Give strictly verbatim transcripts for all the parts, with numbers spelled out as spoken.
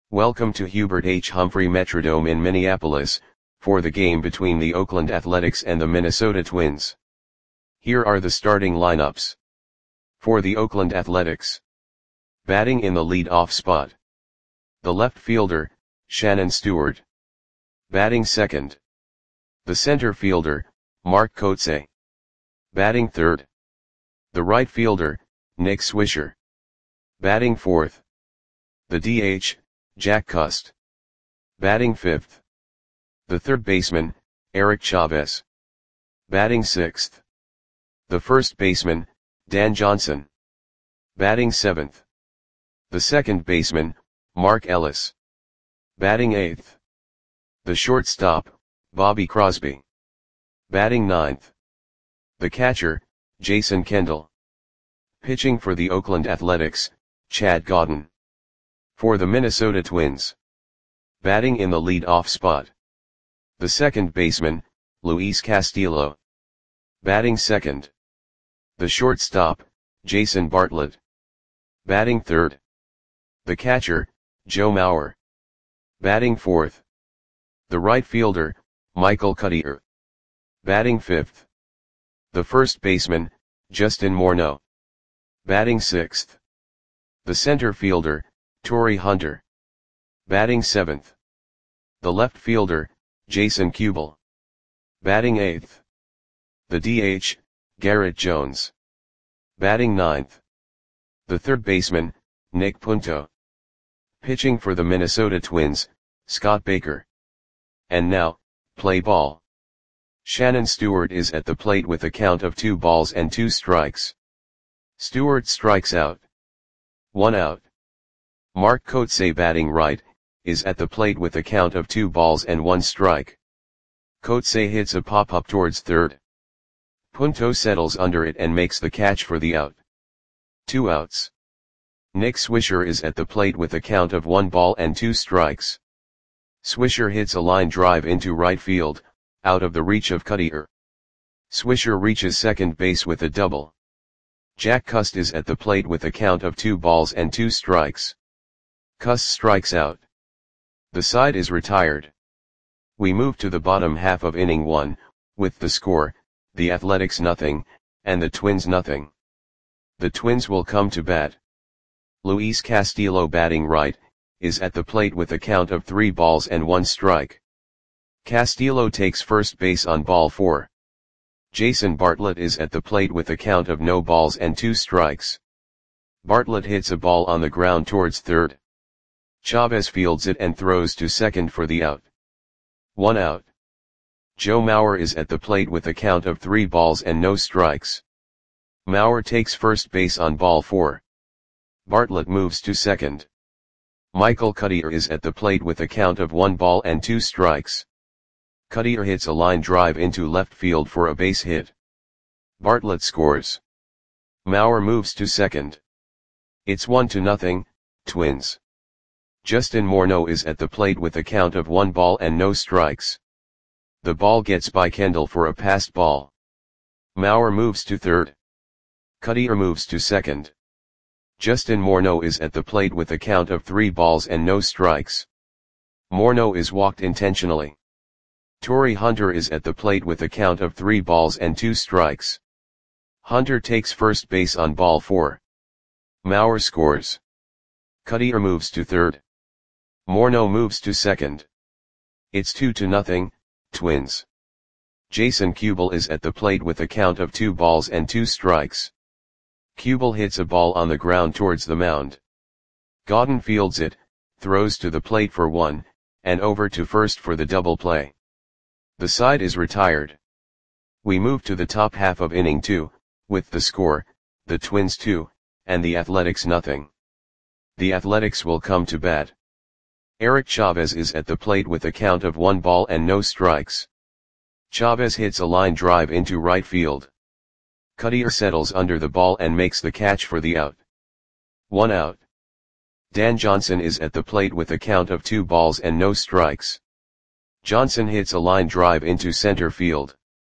Welcome to Hubert H. Humphrey Metrodome in Minneapolis, for the game between the Oakland Athletics and the Minnesota Twins. Here are the starting lineups. For the Oakland Athletics. Batting in the lead-off spot. The left fielder, Shannon Stewart. Batting second. The center fielder, Mark Kotsay. Batting third. The right fielder, Nick Swisher. Batting fourth. The D H, Jack Cust. Batting fifth. The third baseman, Eric Chavez. Batting sixth. The first baseman, Dan Johnson. Batting seventh. The second baseman, Mark Ellis. Batting eighth. The shortstop, Bobby Crosby. Batting ninth. The catcher, Jason Kendall. Pitching for the Oakland Athletics, Chad Godden. For the Minnesota Twins. Batting in the lead-off spot. The second baseman, Luis Castillo. Batting second. The shortstop, Jason Bartlett. Batting third. The catcher, Joe Mauer. Batting fourth. The right fielder, Michael Cuddyer. Batting fifth. The first baseman, Justin Morneau. Batting sixth. The center fielder, Torii Hunter. Batting seventh. The left fielder, Jason Kubel. Batting eighth. The D H, Garrett Jones. Batting ninth. The third baseman, Nick Punto. Pitching for the Minnesota Twins, Scott Baker. And now, play ball. Shannon Stewart is at the plate with a count of two balls and two strikes. Stewart strikes out. One out. Mark Kotsay, batting right, is at the plate with a count of two balls and one strike. Kotsay hits a pop-up towards third. Punto settles under it and makes the catch for the out. Two outs. Nick Swisher is at the plate with a count of one ball and two strikes. Swisher hits a line drive into right field, out of the reach of Cuddyer. Swisher reaches second base with a double. Jack Cust is at the plate with a count of two balls and two strikes. Cust strikes out. The side is retired. We move to the bottom half of inning one, with the score, the Athletics nothing, and the Twins nothing. The Twins will come to bat. Luis Castillo, batting right, is at the plate with a count of three balls and one strike. Castillo takes first base on ball four. Jason Bartlett is at the plate with a count of no balls and two strikes. Bartlett hits a ball on the ground towards third. Chavez fields it and throws to second for the out. One out. Joe Mauer is at the plate with a count of three balls and no strikes. Mauer takes first base on ball four. Bartlett moves to second. Michael Cuddyer is at the plate with a count of one ball and two strikes. Cuddyer hits a line drive into left field for a base hit. Bartlett scores. Mauer moves to second. It's one to nothing, Twins. Justin Morneau is at the plate with a count of one ball and no strikes. The ball gets by Kendall for a passed ball. Mauer moves to third. Cuddyer moves to second. Justin Morneau is at the plate with a count of three balls and no strikes. Morneau is walked intentionally. Torii Hunter is at the plate with a count of three balls and two strikes. Hunter takes first base on ball four. Mauer scores. Cuddyer moves to third. Morneau moves to second. It's two to nothing, Twins. Jason Kubel is at the plate with a count of two balls and two strikes. Kubel hits a ball on the ground towards the mound. Godden fields it, throws to the plate for one, and over to first for the double play. The side is retired. We move to the top half of inning two, with the score, the Twins two, and the Athletics nothing. The Athletics will come to bat. Eric Chavez is at the plate with a count of one ball and no strikes. Chavez hits a line drive into right field. Cuddyer settles under the ball and makes the catch for the out. One out. Dan Johnson is at the plate with a count of two balls and no strikes. Johnson hits a line drive into center field.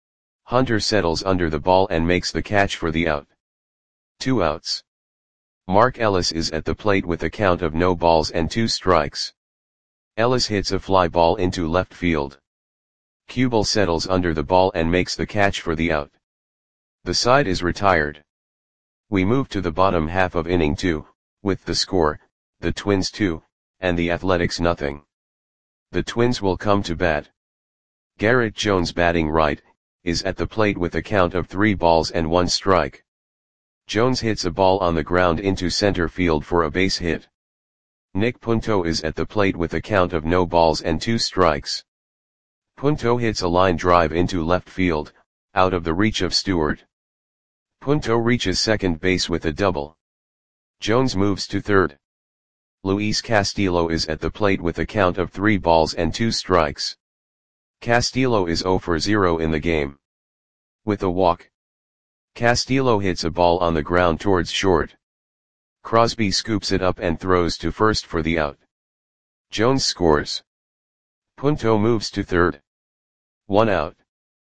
Hunter settles under the ball and makes the catch for the out. Two outs. Mark Ellis is at the plate with a count of no balls and two strikes. Ellis hits a fly ball into left field. Kubel settles under the ball and makes the catch for the out. The side is retired. We move to the bottom half of inning two, with the score, the Twins two, and the Athletics nothing. The Twins will come to bat. Garrett Jones, batting right, is at the plate with a count of three balls and one strike. Jones hits a ball on the ground into center field for a base hit. Nick Punto is at the plate with a count of no balls and two strikes. Punto hits a line drive into left field, out of the reach of Stewart. Punto reaches second base with a double. Jones moves to third. Luis Castillo is at the plate with a count of three balls and two strikes. Castillo is zero for zero in the game. With a walk, Castillo hits a ball on the ground towards short. Crosby scoops it up and throws to first for the out. Jones scores. Punto moves to third. One out.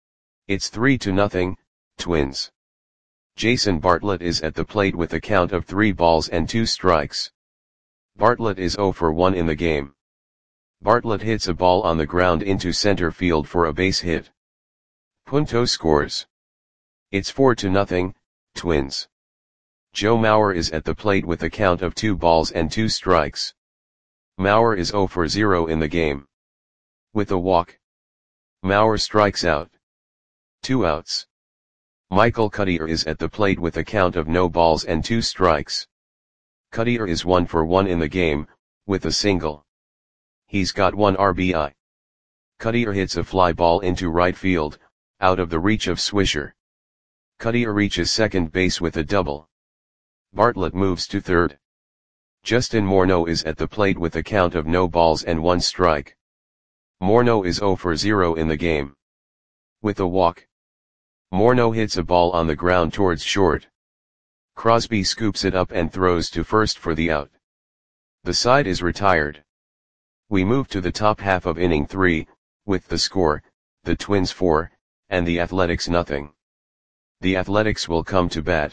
It's three to nothing, Twins. Jason Bartlett is at the plate with a count of three balls and two strikes. Bartlett is zero for one in the game. Bartlett hits a ball on the ground into center field for a base hit. Punto scores. It's four to nothing, Twins. Joe Mauer is at the plate with a count of two balls and two strikes. Mauer is zero for zero in the game. With a walk, Mauer strikes out. Two outs. Michael Cuddyer is at the plate with a count of no balls and two strikes. Cuddyer is one for one in the game, with a single. He's got one R B I. Cuddyer hits a fly ball into right field, out of the reach of Swisher. Cuddyer reaches second base with a double. Bartlett moves to third. Justin Morneau is at the plate with a count of no balls and one strike. Morneau is zero for zero in the game. With a walk, Morneau hits a ball on the ground towards short. Crosby scoops it up and throws to first for the out. The side is retired. We move to the top half of inning three, with the score, the Twins four, and the Athletics nothing. The Athletics will come to bat.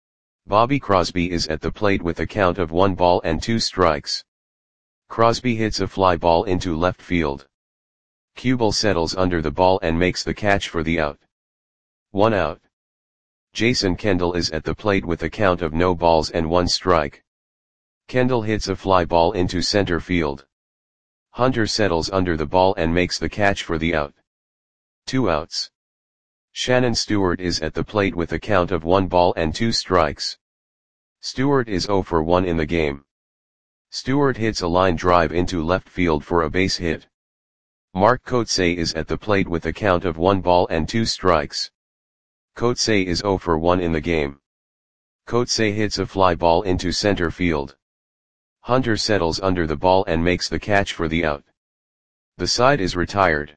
Bobby Crosby is at the plate with a count of one ball and two strikes. Crosby hits a fly ball into left field. Kubel settles under the ball and makes the catch for the out. One out. Jason Kendall is at the plate with a count of no balls and one strike. Kendall hits a fly ball into center field. Hunter settles under the ball and makes the catch for the out. Two outs. Shannon Stewart is at the plate with a count of one ball and two strikes. Stewart is zero for one in the game. Stewart hits a line drive into left field for a base hit. Mark Kotsay is at the plate with a count of one ball and two strikes. Kotsay is zero for one in the game. Kotsay hits a fly ball into center field. Hunter settles under the ball and makes the catch for the out. The side is retired.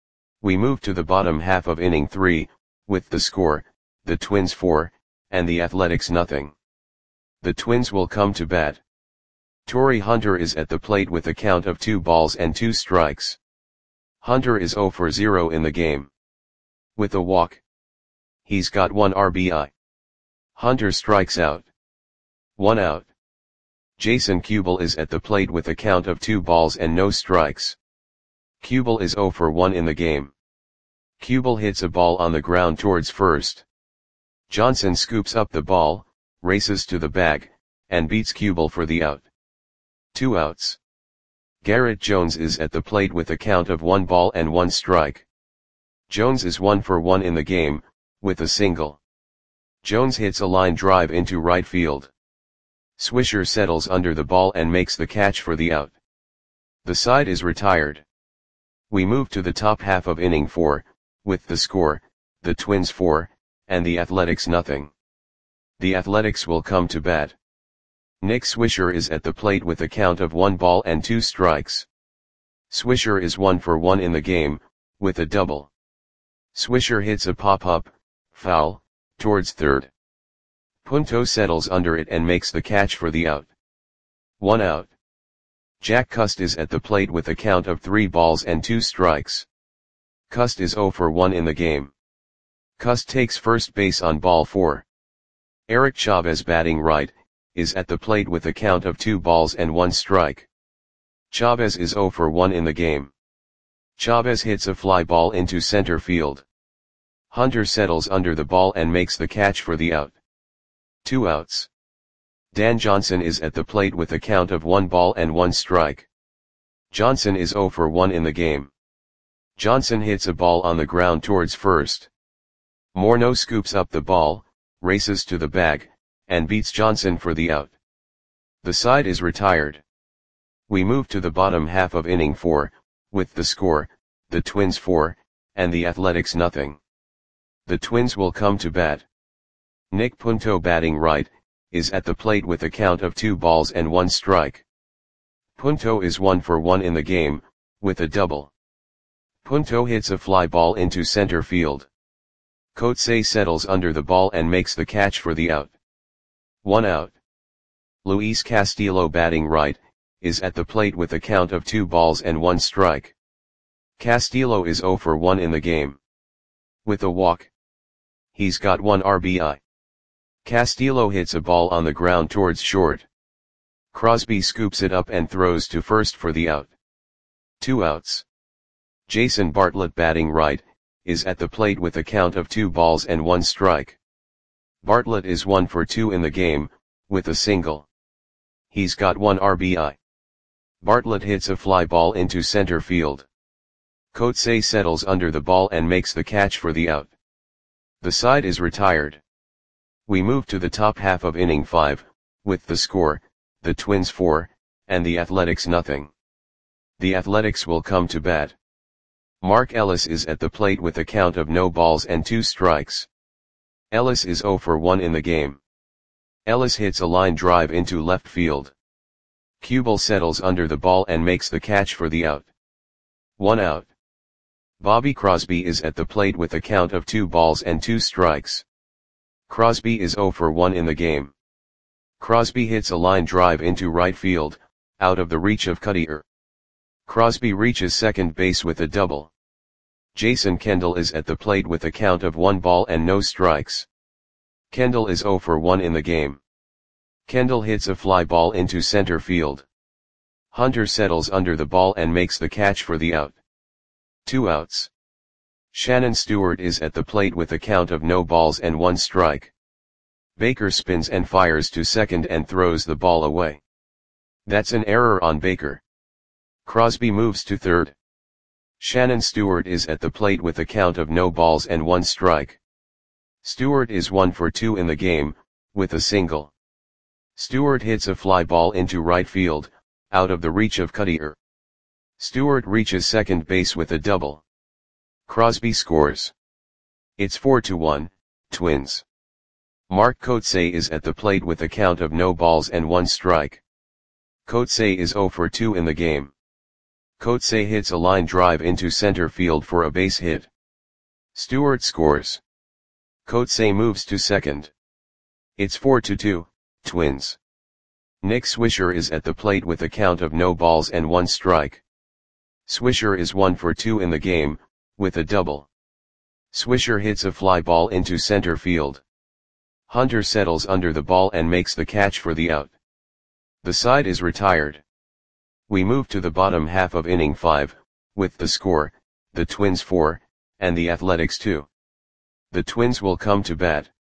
We move to the bottom half of inning three, with the score, the Twins four, and the Athletics nothing. The Twins will come to bat. Torrey Hunter is at the plate with a count of two balls and two strikes. Hunter is zero for zero in the game. With a walk, he's got one R B I. Hunter strikes out. One out. Jason Kubel is at the plate with a count of two balls and no strikes. Kubel is zero for one in the game. Kubel hits a ball on the ground towards first. Johnson scoops up the ball, races to the bag, and beats Kubel for the out. Two outs. Garrett Jones is at the plate with a count of one ball and one strike. Jones is one for one in the game, with a single. Jones hits a line drive into right field. Swisher settles under the ball and makes the catch for the out. The side is retired. We move to the top half of inning four, with the score, the Twins four, and the Athletics nothing. The Athletics will come to bat. Nick Swisher is at the plate with a count of one ball and two strikes. Swisher is one for one in the game, with a double. Swisher hits a pop-up, foul, towards third. Punto settles under it and makes the catch for the out. One out. Jack Cust is at the plate with a count of three balls and two strikes. Cust is zero for one in the game. Cust takes first base on ball four. Eric Chavez, batting right, is at the plate with a count of two balls and one strike. Chavez is zero for one in the game. Chavez hits a fly ball into center field. Hunter settles under the ball and makes the catch for the out. Two outs. Dan Johnson is at the plate with a count of one ball and one strike. Johnson is zero for one in the game. Johnson hits a ball on the ground towards first. Morneau scoops up the ball, races to the bag, and beats Johnson for the out. The side is retired. We move to the bottom half of inning four, with the score, the Twins four, and the Athletics nothing. The Twins will come to bat. Nick Punto, batting right, is at the plate with a count of two balls and one strike. Punto is one for one in the game, with a double. Punto hits a fly ball into center field. Coetzee settles under the ball and makes the catch for the out. One out. Luis Castillo, batting right, is at the plate with a count of two balls and one strike. Castillo is zero for one in the game. With a walk. He's got one R B I. Castillo hits a ball on the ground towards short. Crosby scoops it up and throws to first for the out. Two outs. Jason Bartlett, batting right, is at the plate with a count of two balls and one strike. Bartlett is one for two in the game, with a single. He's got one R B I. Bartlett hits a fly ball into center field. Coetzee settles under the ball and makes the catch for the out. The side is retired. We move to the top half of inning five, with the score, the Twins four, and the Athletics nothing. The Athletics will come to bat. Mark Ellis is at the plate with a count of no balls and two strikes. Ellis is zero for one in the game. Ellis hits a line drive into left field. Kubel settles under the ball and makes the catch for the out. One out. Bobby Crosby is at the plate with a count of two balls and two strikes. Crosby is zero for one in the game. Crosby hits a line drive into right field, out of the reach of Cutter. Crosby reaches second base with a double. Jason Kendall is at the plate with a count of one ball and no strikes. Kendall is zero for one in the game. Kendall hits a fly ball into center field. Hunter settles under the ball and makes the catch for the out. Two outs. Shannon Stewart is at the plate with a count of no balls and one strike. Baker spins and fires to second and throws the ball away. That's an error on Baker. Crosby moves to third. Shannon Stewart is at the plate with a count of no balls and one strike. Stewart is one for two in the game, with a single. Stewart hits a fly ball into right field, out of the reach of Cutter. Stewart reaches second base with a double. Crosby scores. It's four to one, Twins. Mark Coetzee is at the plate with a count of no balls and one strike. Coetzee is zero for two in the game. Coetzee hits a line drive into center field for a base hit. Stewart scores. Coetzee moves to second. It's four to two, Twins. Nick Swisher is at the plate with a count of no balls and one strike. Swisher is one for two in the game, with a double. Swisher hits a fly ball into center field. Hunter settles under the ball and makes the catch for the out. The side is retired. We move to the bottom half of inning five, with the score, the Twins four, and the Athletics two. The Twins will come to bat.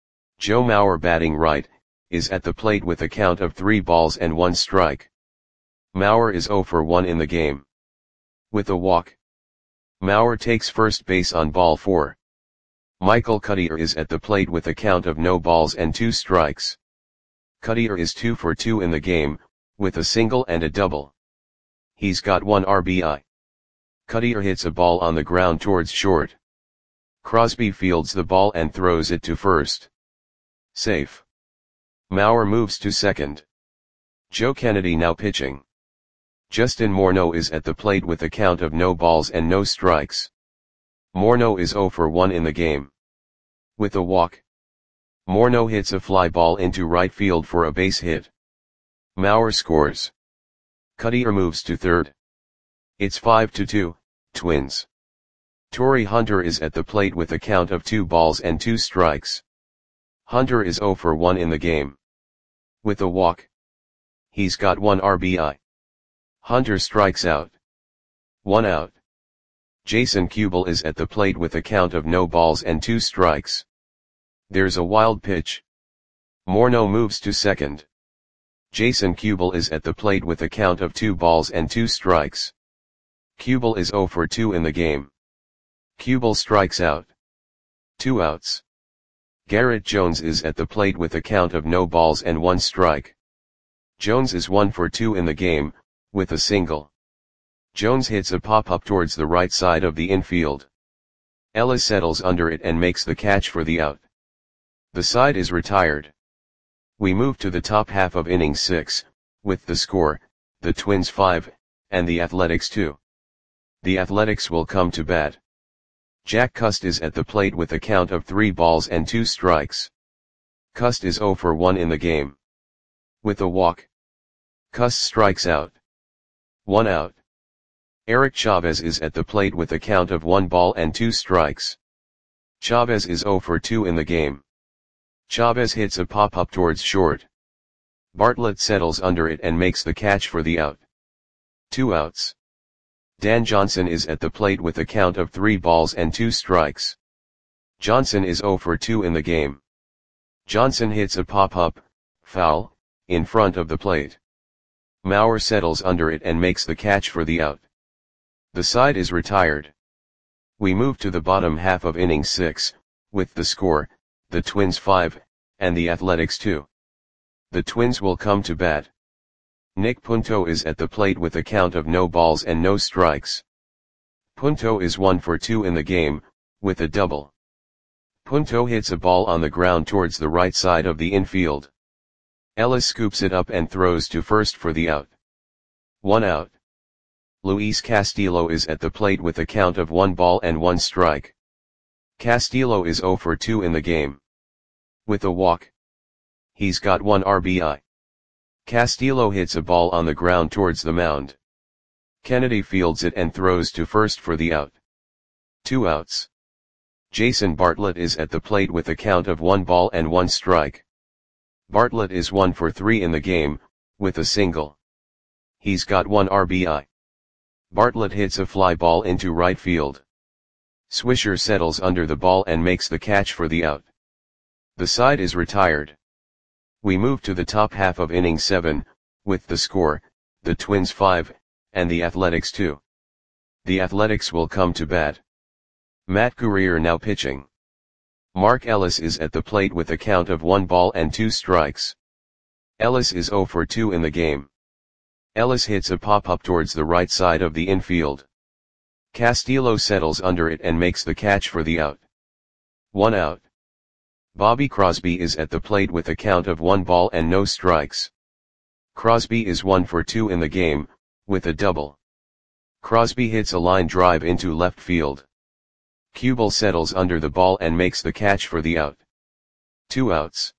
Joe Mauer, batting right, is at the plate with a count of three balls and one strike. Mauer is zero for one in the game. With a walk. Mauer takes first base on ball four. Michael Cutter is at the plate with a count of no balls and two strikes. Cutter is two for two in the game, with a single and a double. He's got one R B I. Cutter hits a ball on the ground towards short. Crosby fields the ball and throws it to first. Safe. Mauer moves to second. Joe Kennedy now pitching. Justin Morneau is at the plate with a count of no balls and no strikes. Morneau is zero for one in the game. With a walk. Morneau hits a fly ball into right field for a base hit. Mauer scores. Cutter moves to third. It's five to two, Twins. Torrey Hunter is at the plate with a count of two balls and two strikes. Hunter is zero for one in the game. With a walk. He's got one R B I. Hunter strikes out. One out. Jason Kubel is at the plate with a count of no balls and two strikes. There's a wild pitch. Morneau moves to second. Jason Kubel is at the plate with a count of two balls and two strikes. Kubel is zero for two in the game. Kubel strikes out. Two outs. Garrett Jones is at the plate with a count of no balls and one strike. Jones is one for two in the game, with a single. Jones hits a pop-up towards the right side of the infield. Ellis settles under it and makes the catch for the out. The side is retired. We move to the top half of inning six, with the score, the Twins five, and the Athletics two. The Athletics will come to bat. Jack Cust is at the plate with a count of three balls and two strikes. Cust is zero for one in the game. With a walk. Cust strikes out. One out. Eric Chavez is at the plate with a count of one ball and two strikes. Chavez is zero for two in the game. Chavez hits a pop-up towards short. Bartlett settles under it and makes the catch for the out. Two outs. Dan Johnson is at the plate with a count of three balls and two strikes. Johnson is zero for two in the game. Johnson hits a pop-up, foul, in front of the plate. Mauer settles under it and makes the catch for the out. The side is retired. We move to the bottom half of inning six, with the score, the Twins five, and the Athletics two. The Twins will come to bat. Nick Punto is at the plate with a count of no balls and no strikes. Punto is one for two in the game, with a double. Punto hits a ball on the ground towards the right side of the infield. Ellis scoops it up and throws to first for the out. One out. Luis Castillo is at the plate with a count of one ball and one strike. Castillo is zero for two in the game. With a walk. He's got one R B I. Castillo hits a ball on the ground towards the mound. Kennedy fields it and throws to first for the out. Two outs. Jason Bartlett is at the plate with a count of one ball and one strike. Bartlett is one for three in the game, with a single. He's got one R B I. Bartlett hits a fly ball into right field. Swisher settles under the ball and makes the catch for the out. The side is retired. We move to the top half of inning seven, with the score, the Twins five, and the Athletics two. The Athletics will come to bat. Matt Guerrier now pitching. Mark Ellis is at the plate with a count of one ball and two strikes. Ellis is zero for two in the game. Ellis hits a pop-up towards the right side of the infield. Castillo settles under it and makes the catch for the out. One out. Bobby Crosby is at the plate with a count of one ball and no strikes. Crosby is one for two in the game, with a double. Crosby hits a line drive into left field. Kubel settles under the ball and makes the catch for the out. Two outs.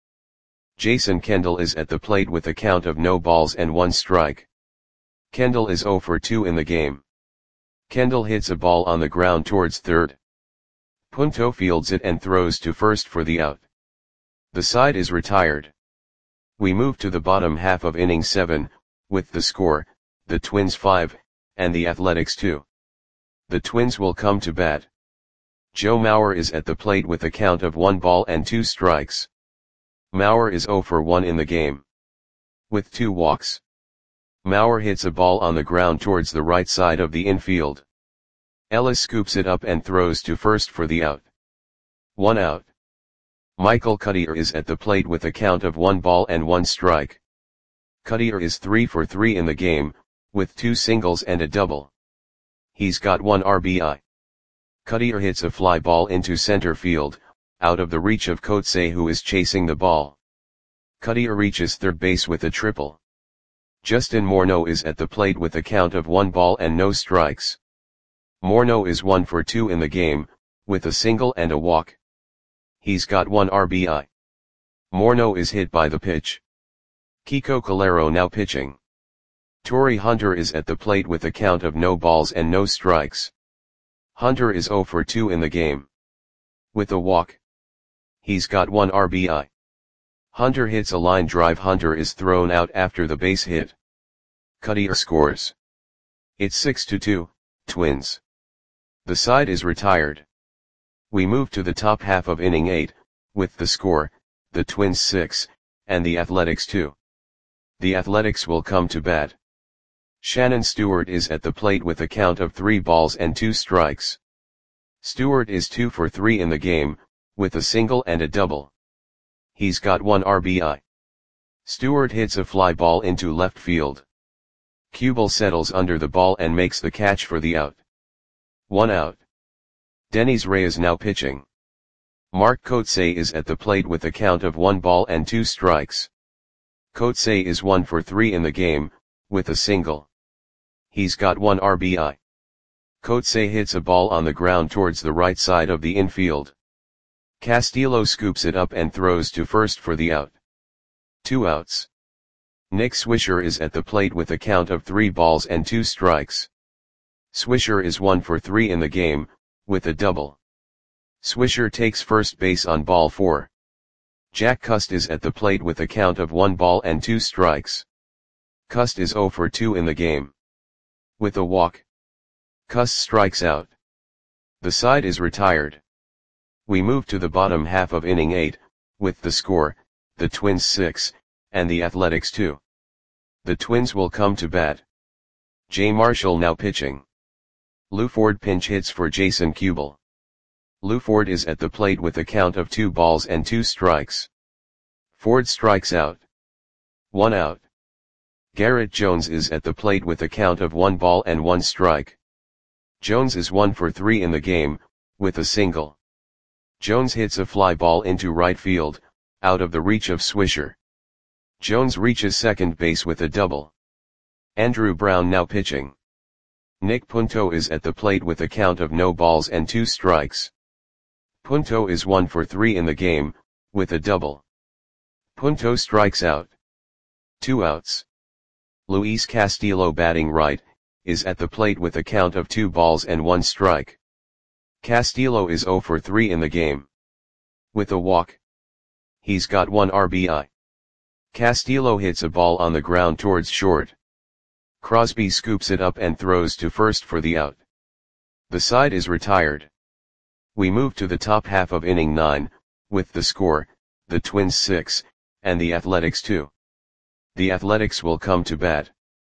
Jason Kendall is at the plate with a count of no balls and one strike. Kendall is zero for two in the game. Kendall hits a ball on the ground towards third. Punto fields it and throws to first for the out. The side is retired. We move to the bottom half of inning seven, with the score, the Twins five, and the Athletics two. The Twins will come to bat. Joe Mauer is at the plate with a count of one ball and two strikes. Mauer is zero for one in the game. With two walks. Mauer hits a ball on the ground towards the right side of the infield. Ellis scoops it up and throws to first for the out. One out. Michael Cuddyer is at the plate with a count of one ball and one strike. Cuddyer is three for three in the game, with two singles and a double. He's got one R B I. Cuddyer hits a fly ball into center field, out of the reach of Kotze, who is chasing the ball. Cuddyer reaches third base with a triple. Justin Morneau is at the plate with a count of one ball and no strikes. Morneau is one for two in the game, with a single and a walk. He's got one R B I. Morneau is hit by the pitch. Kiko Calero now pitching. Torrey Hunter is at the plate with a count of no balls and no strikes. Hunter is zero for two in the game. With a walk. He's got one R B I. Hunter hits a line drive. Hunter is thrown out after the base hit. Cuddyer scores. It's six to two, Twins. The side is retired. We move to the top half of inning eight, with the score, the Twins six, and the Athletics two. The Athletics will come to bat. Shannon Stewart is at the plate with a count of three balls and two strikes. Stewart is two for three in the game, with a single and a double. He's got one R B I. Stewart hits a fly ball into left field. Kubel settles under the ball and makes the catch for the out. One out. Denys Reyes now pitching. Mark Kotsay is at the plate with a count of one ball and two strikes. Kotsay is one for three in the game, with a single. He's got one R B I. Kotsay hits a ball on the ground towards the right side of the infield. Castillo scoops it up and throws to first for the out. Two outs. Nick Swisher is at the plate with a count of three balls and two strikes. Swisher is one for three in the game, with a double. Swisher takes first base on ball four. Jack Cust is at the plate with a count of one ball and two strikes. Cust is zero for two in the game. With a walk, Cust strikes out. The side is retired. We move to the bottom half of inning eight, with the score, the Twins six, and the Athletics two. The Twins will come to bat. Jay Marshall now pitching. Lou Ford pinch hits for Jason Kubel. Lou Ford is at the plate with a count of two balls and two strikes. Ford strikes out. One out. Garrett Jones is at the plate with a count of one ball and one strike. Jones is one for three in the game, with a single. Jones hits a fly ball into right field, out of the reach of Swisher. Jones reaches second base with a double. Andrew Brown now pitching. Nick Punto is at the plate with a count of no balls and two strikes. Punto is one for three in the game, with a double. Punto strikes out. Two outs. Luis Castillo batting right, is at the plate with a count of two balls and one strike. Castillo is zero for three in the game. With a walk. He's got one R B I. Castillo hits a ball on the ground towards short. Crosby scoops it up and throws to first for the out. The side is retired. We move to the top half of inning nine, with the score, the Twins six, and the Athletics two. The Athletics will come to bat.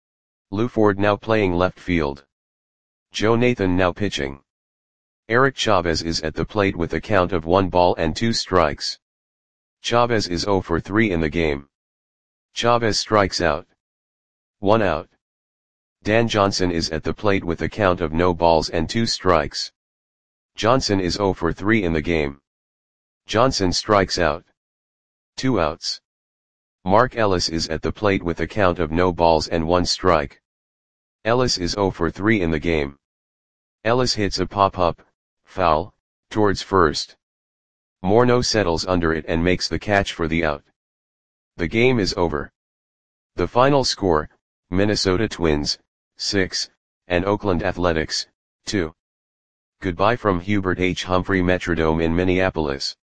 Lou Ford now playing left field. Joe Nathan now pitching. Eric Chavez is at the plate with a count of one ball and two strikes. Chavez is zero for three in the game. Chavez strikes out. One out. Dan Johnson is at the plate with a count of no balls and two strikes. Johnson is zero for three in the game. Johnson strikes out. Two outs. Mark Ellis is at the plate with a count of no balls and one strike. Ellis is zero for three in the game. Ellis hits a pop-up, foul, towards first. Morneau settles under it and makes the catch for the out. The game is over. The final score, Minnesota Twins, six, and Oakland Athletics, two. Goodbye from Hubert H. Humphrey Metrodome in Minneapolis.